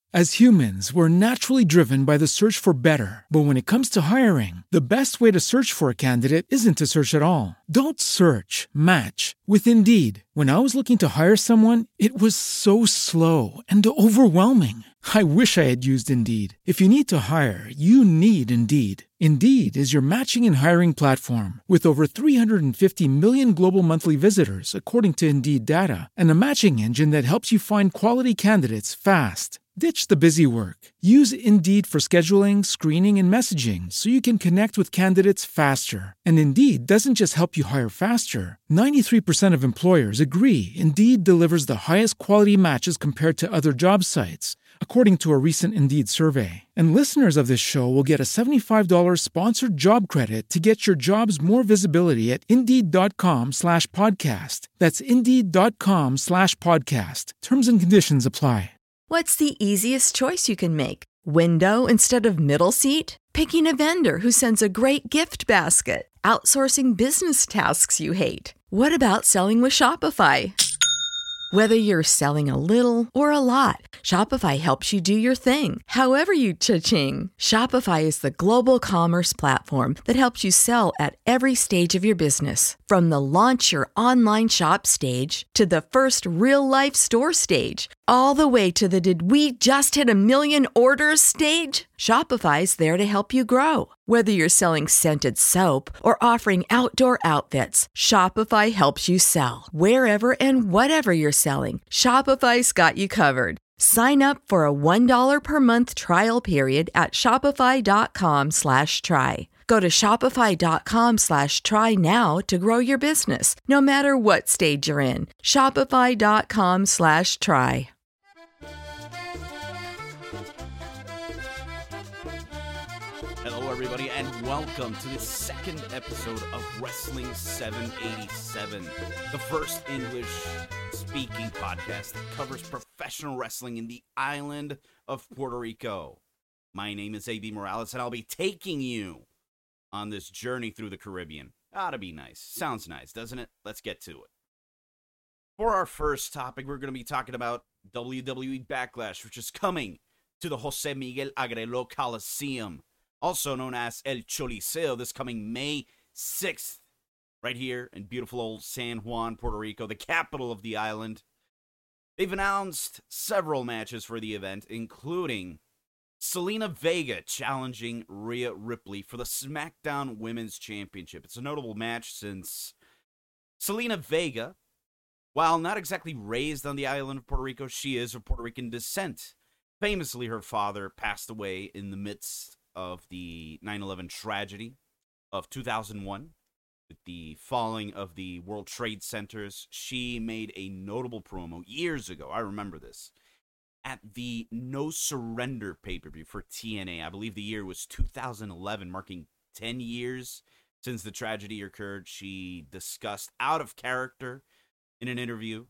As humans, we're naturally driven by the search for better. But when it comes to hiring, the best way to search for a candidate isn't to search at all. Don't search, match with Indeed. When I was looking to hire someone, it was so slow and overwhelming. I wish I had used Indeed. If you need to hire, you need Indeed. Indeed is your matching and hiring platform with over 350 million global monthly visitors, according to Indeed data, and a matching engine that helps you find quality candidates fast. Ditch the busy work. Use Indeed for scheduling, screening, and messaging so you can connect with candidates faster. And Indeed doesn't just help you hire faster. 93% of employers agree Indeed delivers the highest quality matches compared to other job sites, according to a recent Indeed survey. And listeners of this show will get a $75 sponsored job credit to get your jobs more visibility at Indeed.com/podcast. That's Indeed.com/podcast. Terms and conditions apply. What's the easiest choice you can make? Window instead of middle seat? Picking a vendor who sends a great gift basket? Outsourcing business tasks you hate? What about selling with Shopify? Whether you're selling a little or a lot, Shopify helps you do your thing, however you cha-ching. Shopify is the global commerce platform that helps you sell at every stage of your business. From the launch your online shop stage to the first real-life store stage, all the way to the did we just hit a million orders stage. Shopify's there to help you grow. Whether you're selling scented soap or offering outdoor outfits, Shopify helps you sell. Wherever and whatever you're selling, Shopify's got you covered. Sign up for a $1 per month trial period at shopify.com/try. Go to shopify.com/try now to grow your business, no matter what stage you're in. Shopify.com/try. Hello, everybody, and welcome to the second episode of Wrestling 787, the first English-speaking podcast that covers professional wrestling in the island of Puerto Rico. My name is A.B. Morales, and I'll be taking you on this journey through the Caribbean. Ought to be nice. Sounds nice, doesn't it? Let's get to it. For our first topic, we're going to be talking about WWE Backlash, which is coming to the Jose Miguel Agrelo Coliseum, also known as El Choliseo, this coming May 6th, right here in beautiful old San Juan, Puerto Rico, the capital of the island. They've announced several matches for the event, including Zelina Vega challenging Rhea Ripley for the SmackDown Women's Championship. It's a notable match since Zelina Vega, while not exactly raised on the island of Puerto Rico, she is of Puerto Rican descent. Famously, her father passed away in the midst of the 9/11 tragedy of 2001. With the falling of the World Trade Centers, she made a notable promo years ago. I remember this. At the No Surrender pay-per-view for TNA. I believe the year was 2011, marking 10 years since the tragedy occurred. She discussed out of character in an interview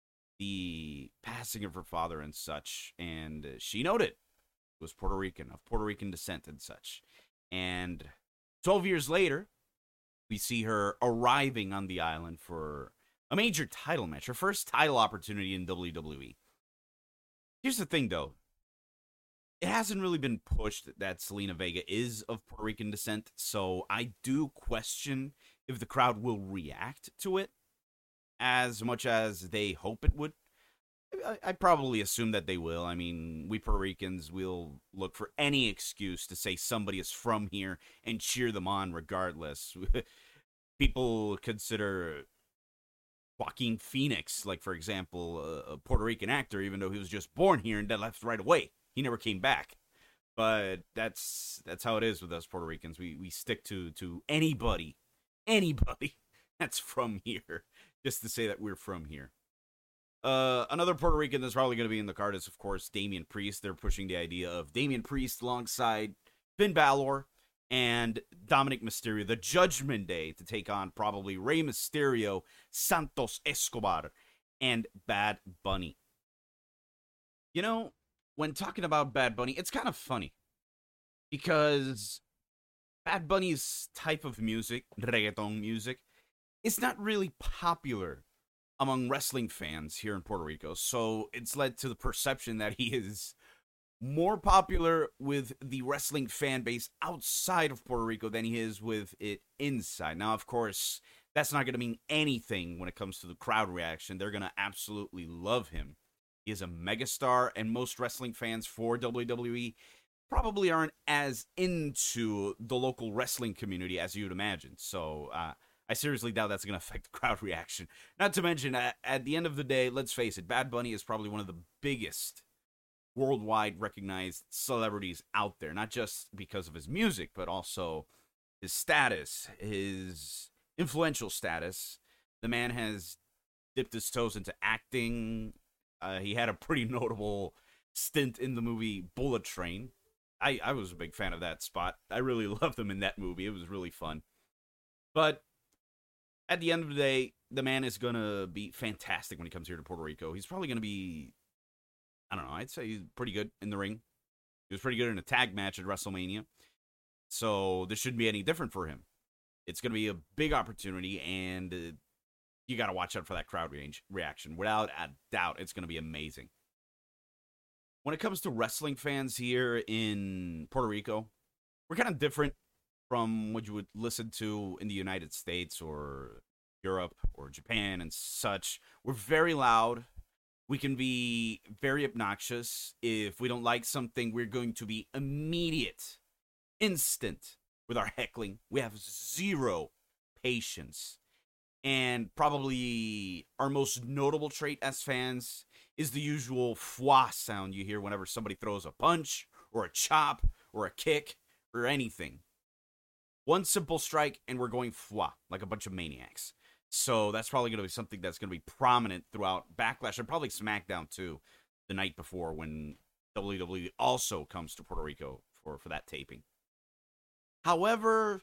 the passing of her father and such, and she noted was Puerto Rican, of Puerto Rican descent and such. And 12 years later, we see her arriving on the island for a major title match, her first title opportunity in WWE. Here's the thing, though. It hasn't really been pushed that Zelina Vega is of Puerto Rican descent, so I do question if the crowd will react to it as much as they hope it would. I probably assume that they will. I mean, we Puerto Ricans will look for any excuse to say somebody is from here and cheer them on regardless. People consider Joaquin Phoenix, like, for example, a Puerto Rican actor, even though he was just born here and then left right away. He never came back. But that's how it is with us Puerto Ricans. We stick to anybody that's from here, just to say that we're from here. Another Puerto Rican that's probably going to be in the card is, of course, Damian Priest. They're pushing the idea of Damian Priest alongside Finn Balor and Dominic Mysterio, the Judgment Day, to take on probably Rey Mysterio, Santos Escobar, and Bad Bunny. You know, when talking about Bad Bunny, it's kind of funny because Bad Bunny's type of music, reggaeton music, is not really popular among wrestling fans here in Puerto Rico. So it's led to the perception that he is more popular with the wrestling fan base outside of Puerto Rico than he is with it inside. Now, of course, that's not going to mean anything when it comes to the crowd reaction. They're going to absolutely love him. He is a megastar, and most wrestling fans for WWE probably aren't as into the local wrestling community as you'd imagine. So I seriously doubt that's going to affect the crowd reaction. Not to mention, at the end of the day, let's face it, Bad Bunny is probably one of the biggest worldwide recognized celebrities out there. Not just because of his music, but also his status, his influential status. The man has dipped his toes into acting. He had a pretty notable stint in the movie Bullet Train. I was a big fan of that spot. I really loved him in that movie. It was really fun. But at the end of the day, the man is going to be fantastic when he comes here to Puerto Rico. He's probably going to be, I don't know, I'd say he's pretty good in the ring. He was pretty good in a tag match at WrestleMania. So this shouldn't be any different for him. It's going to be a big opportunity, and you got to watch out for that crowd reaction. Without a doubt, it's going to be amazing. When it comes to wrestling fans here in Puerto Rico, we're kind of different from what you would listen to in the United States or Europe or Japan and such. We're very loud. We can be very obnoxious. If we don't like something, we're going to be immediate, instant with our heckling. We have zero patience. And probably our most notable trait as fans is the usual fwa sound you hear whenever somebody throws a punch or a chop or a kick or anything. One simple strike and we're going fwa like a bunch of maniacs. So that's probably going to be something that's going to be prominent throughout Backlash and probably SmackDown too, the night before when WWE also comes to Puerto Rico for that taping. However,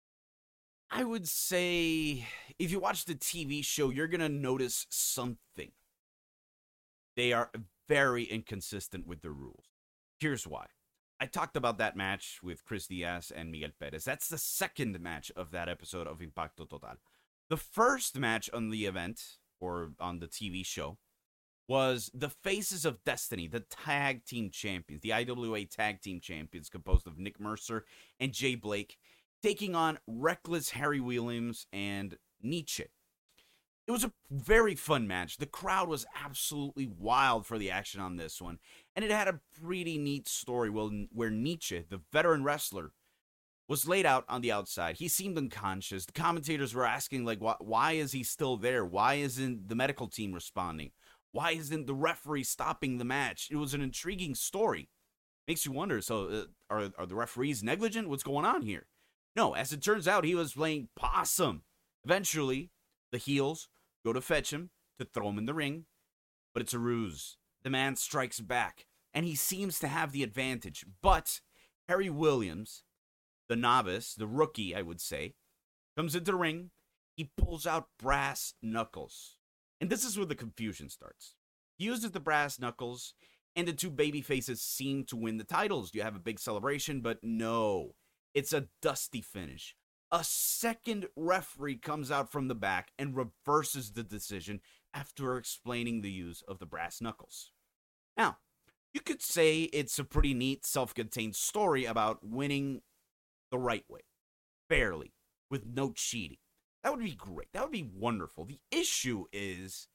I would say if you watch the TV show, you're going to notice something. They are very inconsistent with their rules. Here's why. I talked about that match with Chris Diaz and Miguel Perez. That's the second match of that episode of Impacto Total. The first match on the event, or on the TV show, was the Faces of Destiny, the tag team champions, the IWA tag team champions, composed of Nick Mercer and Jay Blake, taking on Reckless Harry Williams and Nietzsche. It was a very fun match. The crowd was absolutely wild for the action on this one. And it had a pretty neat story where Nietzsche, the veteran wrestler, was laid out on the outside. He seemed unconscious. The commentators were asking, like, why is he still there? Why isn't the medical team responding? Why isn't the referee stopping the match? It was an intriguing story. Makes you wonder, so are the referees negligent? What's going on here? No, as it turns out, he was playing possum. Eventually, the heels go to fetch him, to throw him in the ring, but it's a ruse. The man strikes back, and he seems to have the advantage. But Harry Williams, the novice, the rookie, I would say, comes into the ring. He pulls out brass knuckles. And this is where the confusion starts. He uses the brass knuckles, and the two baby faces seem to win the titles. You have a big celebration, but no. It's a dusty finish. A second referee comes out from the back and reverses the decision after explaining the use of the brass knuckles. Now, you could say it's a pretty neat self-contained story about winning the right way, fairly, with no cheating. That would be great. That would be wonderful. The issue is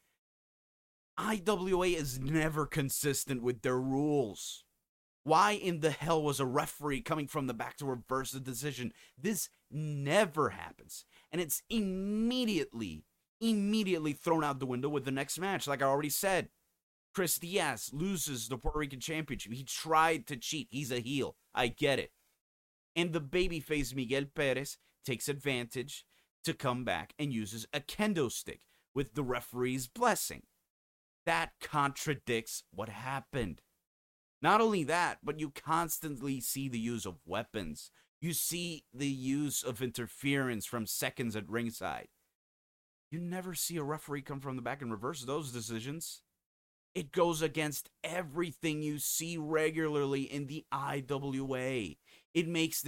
IWA is never consistent with their rules. Why in the hell was a referee coming from the back to reverse the decision? This never happens. And it's immediately thrown out the window with the next match. Like I already said, Chris Diaz loses the Puerto Rican Championship. He tried to cheat. He's a heel. I get it. And the babyface Miguel Perez takes advantage to come back and uses a kendo stick with the referee's blessing. That contradicts what happened. Not only that, but you constantly see the use of weapons. You see the use of interference from seconds at ringside. You never see a referee come from the back and reverse those decisions. It goes against everything you see regularly in the IWA. It makes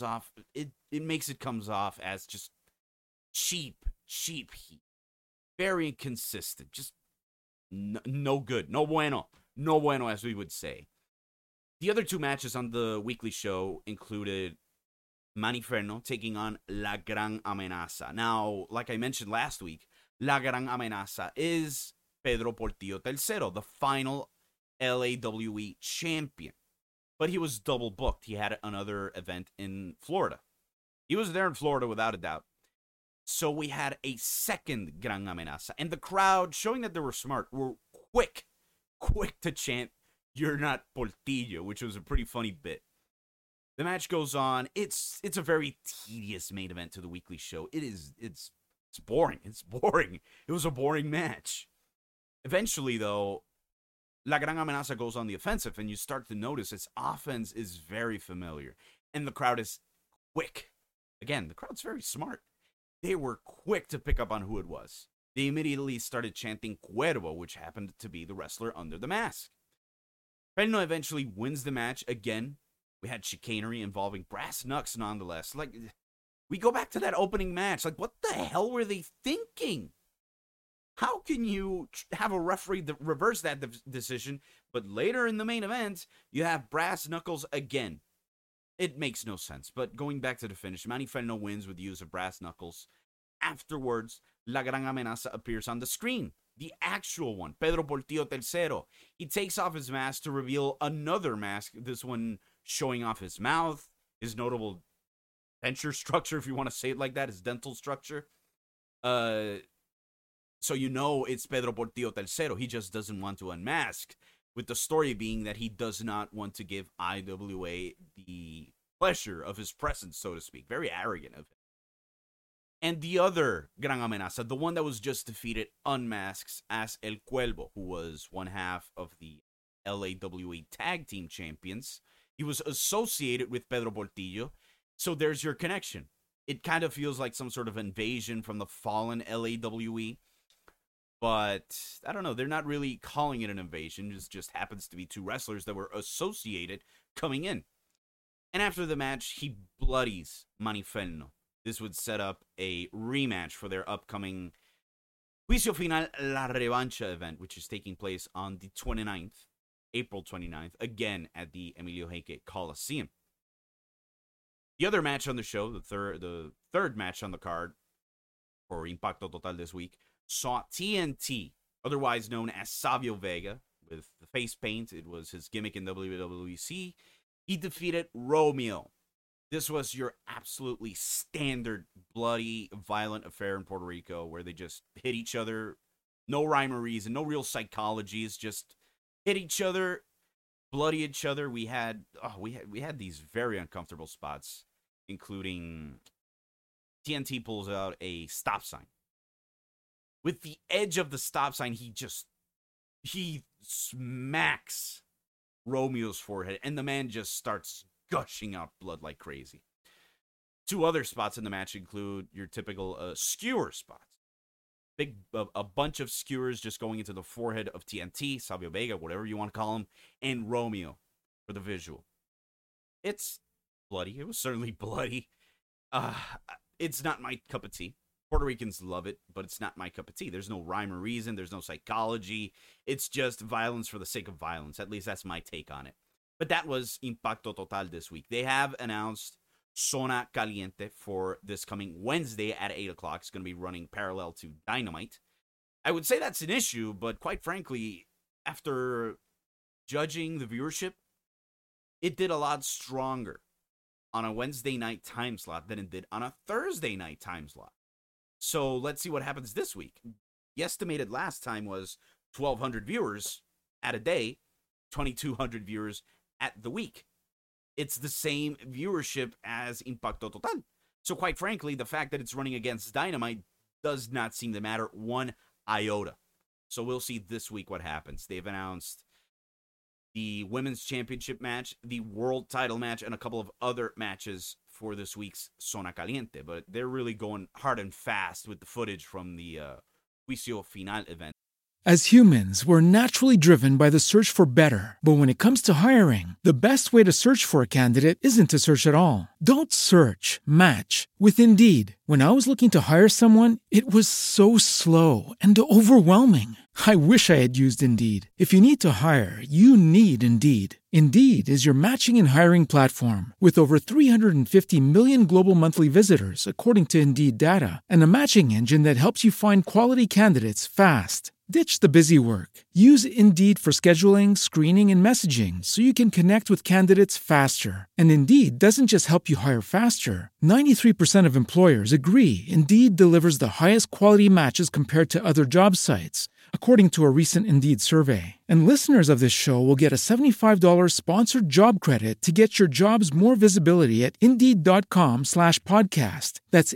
it comes off as just cheap heat. Very inconsistent. Just no good. No bueno, as we would say. The other two matches on the weekly show included Manny Ferno taking on La Gran Amenaza. Now, like I mentioned last week, La Gran Amenaza is Pedro Portillo Tercero, the final LAWE champion. But he was double booked. He had another event in Florida. He was there in Florida without a doubt. So we had a second Gran Amenaza. And the crowd, showing that they were smart, were quick to chant, "You're not Portillo," which was a pretty funny bit. The match goes on. It's a very tedious main event to the weekly show. It's boring. It's boring. It was a boring match. Eventually, though, La Gran Amenaza goes on the offensive, and you start to notice its offense is very familiar. And the crowd is quick. Again, the crowd's very smart. They were quick to pick up on who it was. They immediately started chanting Cuervo, which happened to be the wrestler under the mask. Ferno eventually wins the match. Again, we had chicanery involving brass knucks nonetheless. Like, we go back to that opening match. Like, what the hell were they thinking? How can you have a referee reverse that decision, but later in the main event, you have brass knuckles again? It makes no sense. But going back to the finish, Manny Ferno wins with the use of brass knuckles. Afterwards, La Gran Amenaza appears on the screen. The actual one, Pedro Portillo Tercero. He takes off his mask to reveal another mask, this one showing off his mouth, his notable denture structure, if you want to say it like that, his dental structure. So you know it's Pedro Portillo Tercero. He just doesn't want to unmask, with the story being that he does not want to give IWA the pleasure of his presence, so to speak. Very arrogant of him. And the other Gran Amenaza, the one that was just defeated, unmasks as El Cuervo, who was one half of the LAWE Tag Team Champions. He was associated with Pedro Portillo, so there's your connection. It kind of feels like some sort of invasion from the fallen LAWE, but I don't know, they're not really calling it an invasion. It just happens to be two wrestlers that were associated coming in. And after the match, he bloodies Manny Ferno. This would set up a rematch for their upcoming Juicio Final La Revancha event, which is taking place on the 29th, April 29th, again at the Emilio Heike Coliseum. The other match on the show, the third match on the card for Impacto Total this week, saw TNT, otherwise known as Savio Vega, with the face paint. It was his gimmick in WWC. He defeated Romeo. This was your absolutely standard bloody, violent affair in Puerto Rico where they just hit each other. No rhyme or reason, no real psychology. It's just hit each other, bloody each other. We had these very uncomfortable spots, including TNT pulls out a stop sign. With the edge of the stop sign, he smacks Romeo's forehead, and the man just starts gushing out blood like crazy. Two other spots in the match include your typical skewer spots. A bunch of skewers just going into the forehead of TNT, Savio Vega, whatever you want to call him, and Romeo for the visual. It's bloody. It was certainly bloody. It's not my cup of tea. Puerto Ricans love it, but it's not my cup of tea. There's no rhyme or reason. There's no psychology. It's just violence for the sake of violence. At least that's my take on it. But that was Impacto Total this week. They have announced Zona Caliente for this coming Wednesday at 8 o'clock. It's going to be running parallel to Dynamite. I would say that's an issue, but quite frankly, after judging the viewership, it did a lot stronger on a Wednesday night time slot than it did on a Thursday night time slot. So let's see what happens this week. The estimated last time was 1,200 viewers at a day, 2,200 viewers at the week. It's the same viewership as Impacto Total. So quite frankly, the fact that it's running against Dynamite does not seem to matter one iota. So we'll see this week what happens. They've announced the Women's Championship match, the World Title match, and a couple of other matches for this week's Zona Caliente. But they're really going hard and fast with the footage from the Juicio Final event. As humans, we're naturally driven by the search for better. But when it comes to hiring, the best way to search for a candidate isn't to search at all. Don't search, match with Indeed. When I was looking to hire someone, it was so slow and overwhelming. I wish I had used Indeed. If you need to hire, you need Indeed. Indeed is your matching and hiring platform with over 350 million global monthly visitors, according to Indeed data, and a matching engine that helps you find quality candidates fast. Ditch the busy work. Use Indeed for scheduling, screening, and messaging so you can connect with candidates faster. And Indeed doesn't just help you hire faster. 93% of employers agree Indeed delivers the highest quality matches compared to other job sites, according to a recent Indeed survey. And listeners of this show will get a $75 sponsored job credit to get your jobs more visibility at Indeed.com/podcast. That's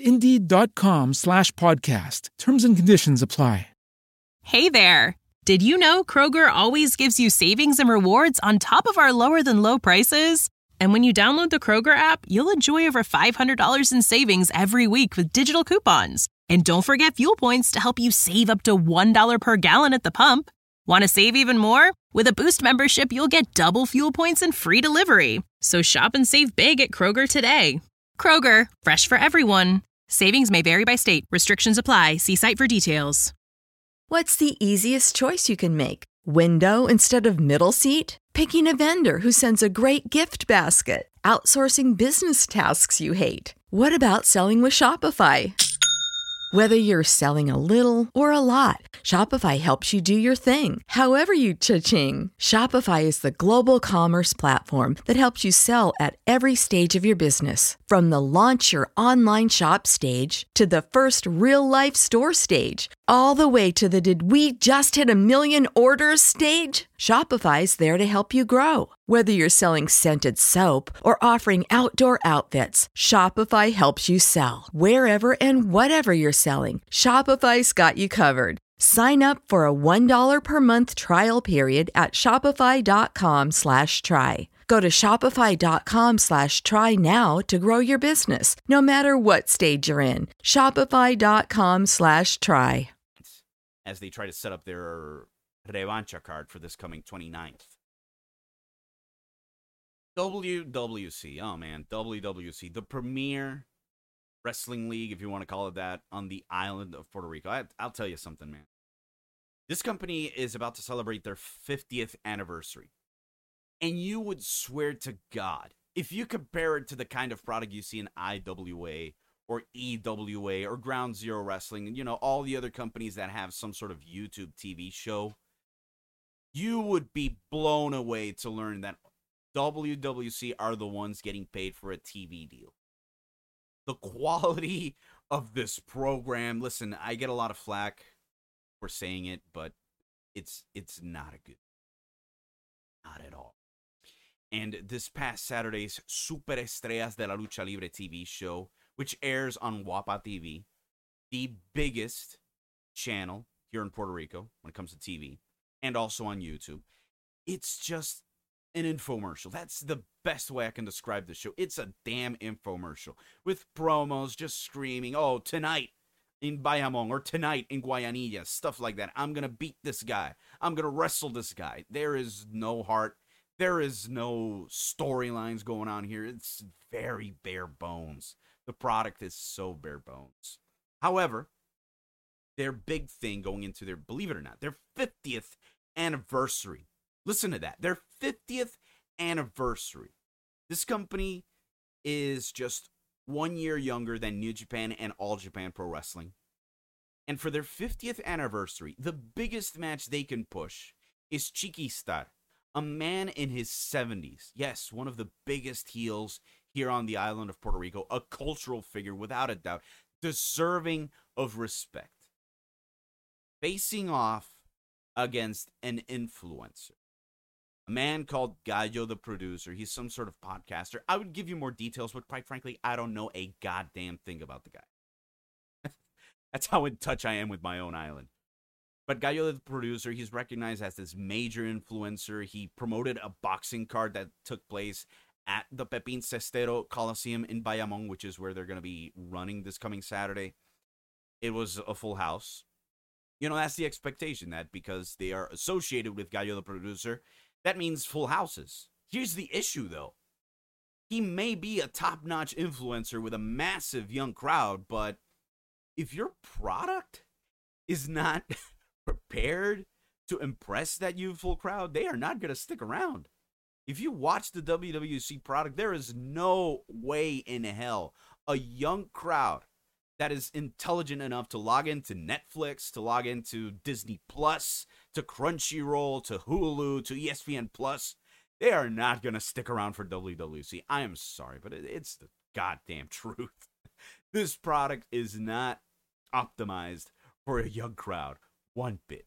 Indeed.com/podcast. Terms and conditions apply. Hey there! Did you know Kroger always gives you savings and rewards on top of our lower-than-low prices? And when you download the Kroger app, you'll enjoy over $500 in savings every week with digital coupons. And don't forget fuel points to help you save up to $1 per gallon at the pump. Want to save even more? With a Boost membership, you'll get double fuel points and free delivery. So shop and save big at Kroger today. Kroger, fresh for everyone. Savings may vary by state. Restrictions apply. See site for details. What's the easiest choice you can make? Window instead of middle seat? Picking a vendor who sends a great gift basket? Outsourcing business tasks you hate? What about selling with Shopify? Whether you're selling a little or a lot, Shopify helps you do your thing, however you cha-ching. Shopify is the global commerce platform that helps you sell at every stage of your business. From the launch your online shop stage to the first real-life store stage, all the way to the did we just hit a million orders stage. Shopify's there to help you grow. Whether you're selling scented soap or offering outdoor outfits, Shopify helps you sell. Wherever and whatever you're selling, Shopify's got you covered. Sign up for a $1 per month trial period at shopify.com/try. Go to shopify.com/try now to grow your business, no matter what stage you're in. Shopify.com/try. As they try to set up their revancha card for this coming 29th. WWC, oh man, WWC, the premier wrestling league, if you want to call it that, on the island of Puerto Rico. I'll tell you something, man. This company is about to celebrate their 50th anniversary. And you would swear to God, if you compare it to the kind of product you see in IWA or EWA or Ground Zero Wrestling, you know, all the other companies that have some sort of YouTube TV show, you would be blown away to learn that WWC are the ones getting paid for a TV deal. The quality of this program, listen, I get a lot of flack for saying it, but it's not a good, not at all. And this past Saturday's Super Estrellas de la Lucha Libre TV show, which airs on WAPA TV, the biggest channel here in Puerto Rico when it comes to TV, and also on YouTube. It's just an infomercial. That's the best way I can describe the show. It's a damn infomercial with promos just screaming, oh, tonight in Bayamon or tonight in Guayanilla, stuff like that. I'm going to beat this guy. I'm going to wrestle this guy. There is no heart. There is no storylines going on here. It's very bare bones. The product is so bare bones. However, their big thing going into their, believe it or not, their 50th anniversary. Listen to that. Their 50th anniversary. This company is just 1 year younger than New Japan and All Japan Pro Wrestling. And for their 50th anniversary, the biggest match they can push is Chiquistar, a man in his 70s. Yes, one of the biggest heels here on the island of Puerto Rico, a cultural figure without a doubt, deserving of respect. Facing off against an influencer. A man called Gallo the Producer. He's some sort of podcaster. I would give you more details, but quite frankly, I don't know a goddamn thing about the guy. That's how in touch I am with my own island. But Gallo the Producer, he's recognized as this major influencer. He promoted a boxing card that took place at the Pepín Cestero Coliseum in Bayamon, which is where they're going to be running this coming Saturday. It was a full house. You know, that's the expectation, that because they are associated with Gallo the Producer, that means full houses. Here's the issue, though. He may be a top-notch influencer with a massive young crowd, but if your product is not prepared to impress that youthful crowd, they are not going to stick around. If you watch the WWC product, there is no way in hell a young crowd that is intelligent enough to log into Netflix, to log into Disney Plus, to Crunchyroll, to Hulu, to ESPN Plus, they are not going to stick around for WWC. I am sorry, but it's the goddamn truth. This product is not optimized for a young crowd one bit.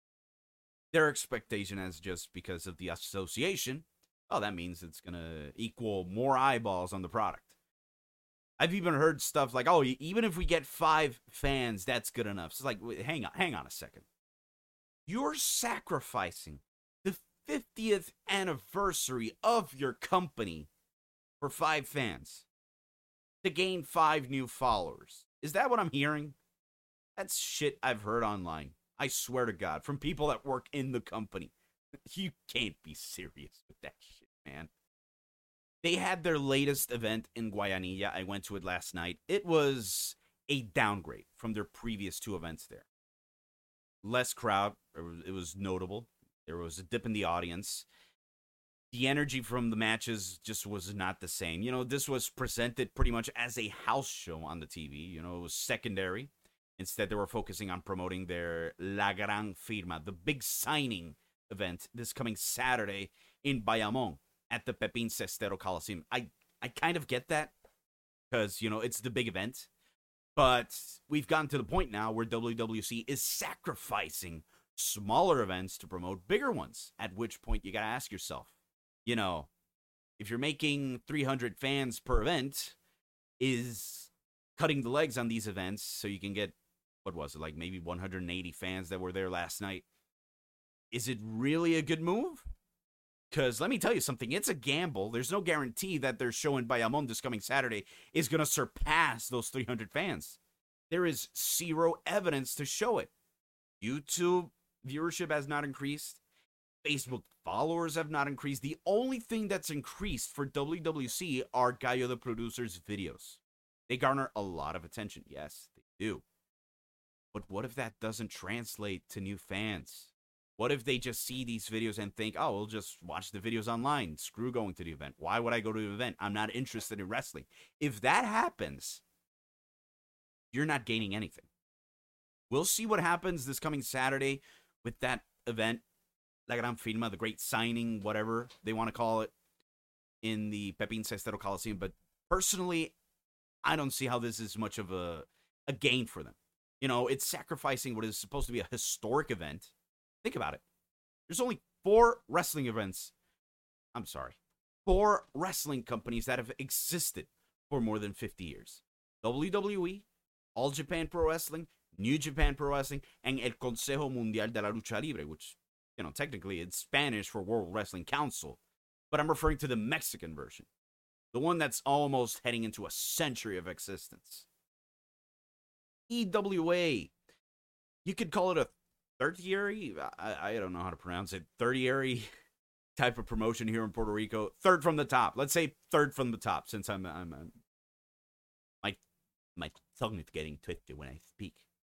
Their expectation is just because of the association, oh, that means it's going to equal more eyeballs on the product. I've even heard stuff like, oh, even if we get 5 fans, that's good enough. So it's like, wait, hang on a second. You're sacrificing the 50th anniversary of your company for 5 fans to gain 5 new followers. Is that what I'm hearing? That's shit I've heard online. I swear to God, from people that work in the company. You can't be serious with that shit, man. They had their latest event in Guayanilla. I went to it last night. It was a downgrade from their previous 2 events there. Less crowd. It was notable. There was a dip in the audience. The energy from the matches just was not the same. You know, this was presented pretty much as a house show on the TV. You know, it was secondary. Instead, they were focusing on promoting their La Gran Firma, the big signing event this coming Saturday in Bayamón at the Pepín Cestero Coliseum. I kind of get that because, you know, it's the big event. But we've gotten to the point now where WWC is sacrificing smaller events to promote bigger ones, at which point you got to ask yourself, you know, if you're making 300 fans per event, is cutting the legs on these events so you can get, what was it, like maybe 180 fans that were there last night, is it really a good move? Because let me tell you something, it's a gamble. There's no guarantee that their show in Bayamón this coming Saturday is going to surpass those 300 fans. There is zero evidence to show it. YouTube viewership has not increased. Facebook followers have not increased. The only thing that's increased for WWC are Gallo the Producer's videos. They garner a lot of attention. Yes, they do. But what if that doesn't translate to new fans? What if they just see these videos and think, oh, we'll just watch the videos online. Screw going to the event. Why would I go to the event? I'm not interested in wrestling. If that happens, you're not gaining anything. We'll see what happens this coming Saturday with that event. La Gran Firma, the great signing, whatever they want to call it, in the Pepín Cestero Coliseum. But personally, I don't see how this is much of a gain for them. You know, it's sacrificing what is supposed to be a historic event. Think about it. There's only 4 wrestling events. I'm sorry. 4 wrestling companies that have existed for more than 50 years. WWE, All Japan Pro Wrestling, New Japan Pro Wrestling, and El Consejo Mundial de la Lucha Libre, which, you know, technically it's Spanish for World Wrestling Council. But I'm referring to the Mexican version. The one that's almost heading into a century of existence. EWA. You could call it a tertiary, I don't know how to pronounce it, tertiary type of promotion here in Puerto Rico. Third from the top. Let's say third from the top, since I'm my tongue is getting twisted when I speak.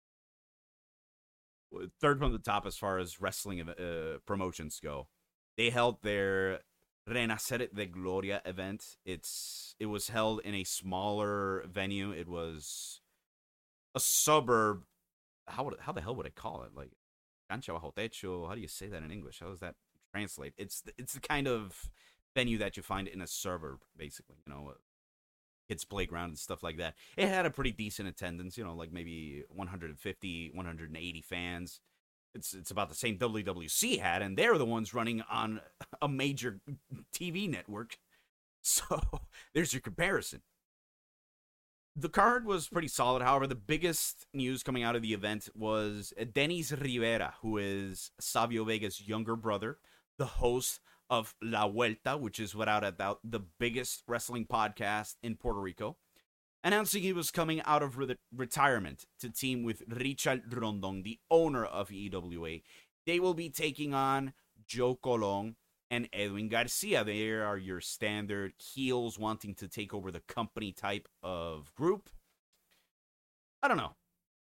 Third from the top as far as wrestling promotions go. They held their Renacer de Gloria event. It was held in a smaller venue. It was a suburb. How the hell would I call it? Like cancha bajo techo. How do you say that in English? How does that translate? It's the kind of venue that you find in a suburb, basically. You know, kids' playground and stuff like that. It had a pretty decent attendance. You know, like maybe 150, 180 fans. It's about the same WWC had, and they're the ones running on a major TV network. So there's your comparison. The card was pretty solid. However, the biggest news coming out of the event was Denis Rivera, who is Savio Vega's younger brother, the host of La Vuelta, which is without a doubt the biggest wrestling podcast in Puerto Rico, announcing he was coming out of retirement to team with Richard Rondon, the owner of EWA. They will be taking on Joe Colon and Edwin Garcia. They are your standard heels wanting to take over the company type of group. I don't know.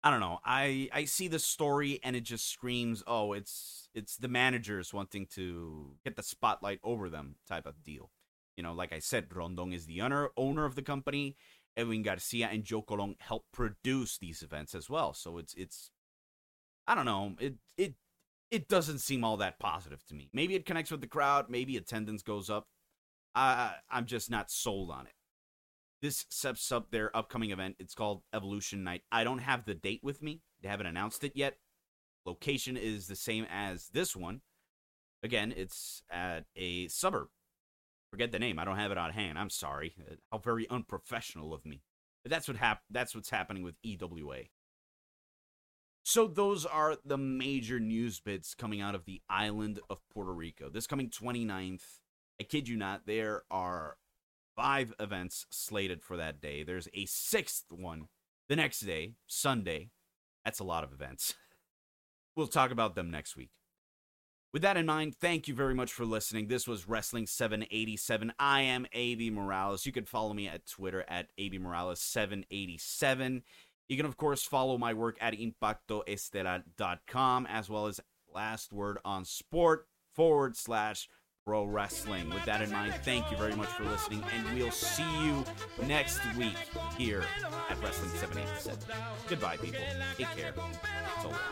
I don't know. I see the story and it just screams, oh, it's the managers wanting to get the spotlight over them type of deal. You know, like I said, Rondon is the owner of the company. Edwin Garcia and Joe Colon help produce these events as well. So it's I don't know. It doesn't seem all that positive to me. Maybe it connects with the crowd. Maybe attendance goes up. I'm just not sold on it. This sets up their upcoming event. It's called Evolution Night. I don't have the date with me. They haven't announced it yet. Location is the same as this one. Again, it's at a suburb. Forget the name. I don't have it on hand. I'm sorry. How very unprofessional of me. But that's what's happening with EWA. So those are the major news bits coming out of the island of Puerto Rico. This coming 29th, I kid you not, there are 5 events slated for that day. There's a 6th one the next day, Sunday. That's a lot of events. We'll talk about them next week. With that in mind, thank you very much for listening. This was Wrestling 787. I am AB Morales. You can follow me at Twitter at abmorales787. You can, of course, follow my work at impactoestelar.com, as well as Last Word on Sport /pro wrestling. With that in mind, thank you very much for listening, and we'll see you next week here at Wrestling 787. Goodbye, people. Take care. So long.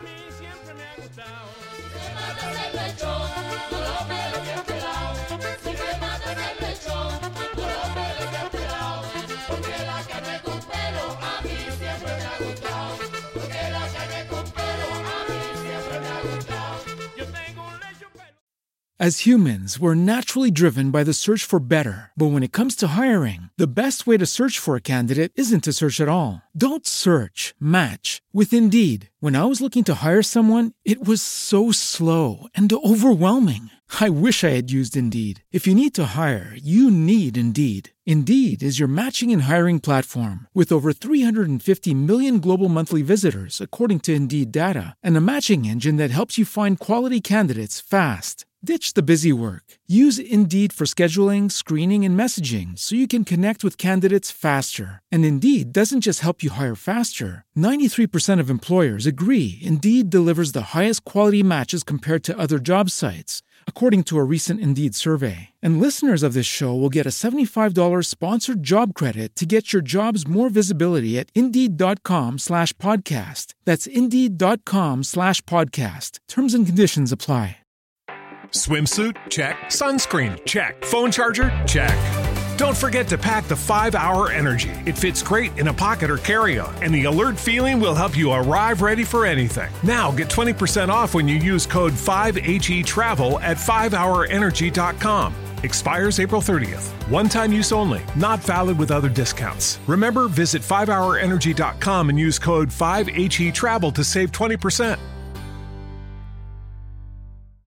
As humans, we're naturally driven by the search for better. But when it comes to hiring, the best way to search for a candidate isn't to search at all. Don't search, match with Indeed. When I was looking to hire someone, it was so slow and overwhelming. I wish I had used Indeed. If you need to hire, you need Indeed. Indeed is your matching and hiring platform with over 350 million global monthly visitors, according to Indeed data, and a matching engine that helps you find quality candidates fast. Ditch the busy work. Use Indeed for scheduling, screening, and messaging so you can connect with candidates faster. And Indeed doesn't just help you hire faster. 93% of employers agree Indeed delivers the highest quality matches compared to other job sites, according to a recent Indeed survey. And listeners of this show will get a $75 sponsored job credit to get your jobs more visibility at Indeed.com/podcast. That's Indeed.com/podcast. Terms and conditions apply. Swimsuit? Check. Sunscreen? Check. Phone charger? Check. Don't forget to pack the 5-Hour Energy. It fits great in a pocket or carry-on, and the alert feeling will help you arrive ready for anything. Now get 20% off when you use code 5HETRAVEL at 5hourenergy.com. Expires April 30th. One-time use only. Not valid with other discounts. Remember, visit 5hourenergy.com and use code 5HETRAVEL to save 20%.